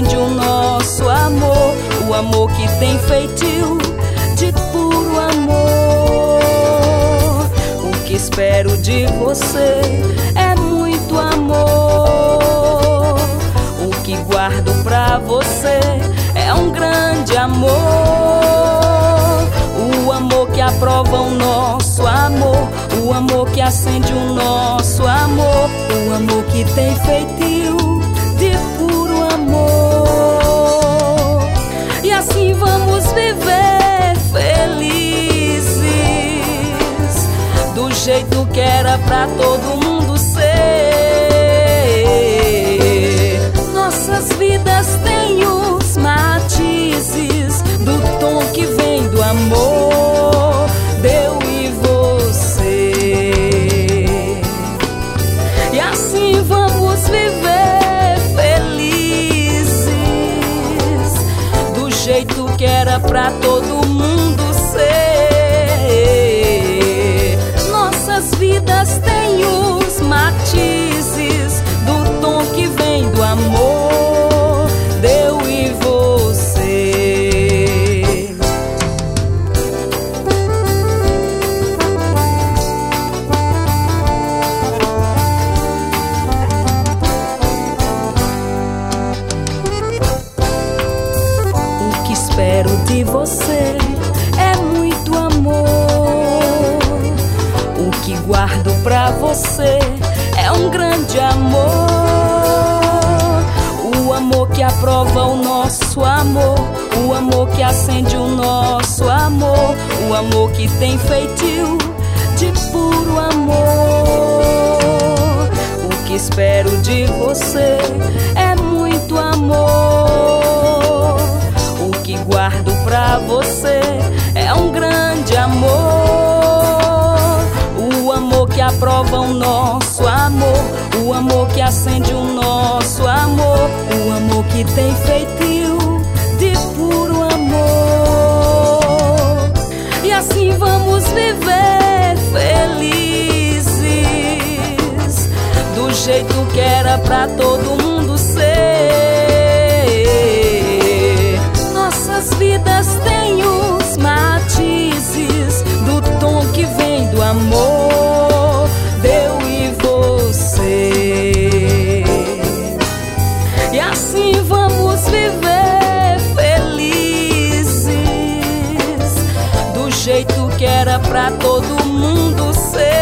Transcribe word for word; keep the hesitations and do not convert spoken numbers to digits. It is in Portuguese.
acende o nosso amor, o amor que tem feitio de puro amor. O que espero de você é muito amor. O que guardo pra você é um grande amor. O amor que aprova o nosso amor, o amor que acende o nosso amor, o amor que tem feitio de puro amor. E assim vamos viver felizes, do jeito que era pra todo mundo ser. Nossas vidas têm os matizes do tom que vem do amor, eu e você. E assim vamos viver felizes, do jeito que era pra todo mundo ser. Nossas vidas têm os matizes do tom que vem do amor, eu e você. O que espero de você é muito amor. O que guardo pra você é um grande amor. O amor que aprova o nosso amor, o amor que acende o nosso amor, o amor que tem feitio de puro amor. O que espero de você é muito amor. O que guardo pra você é um grande amor. O amor que aprova o nosso amor, o amor que acende o nosso amor, o amor que tem feitio de puro amor. E assim vamos viver felizes, do jeito que era pra todo mundo ser. Nossas vidas têm os matizes do tom que vem do amor, eu e você. E assim vamos viver felizes, do jeito que era pra todo mundo ser.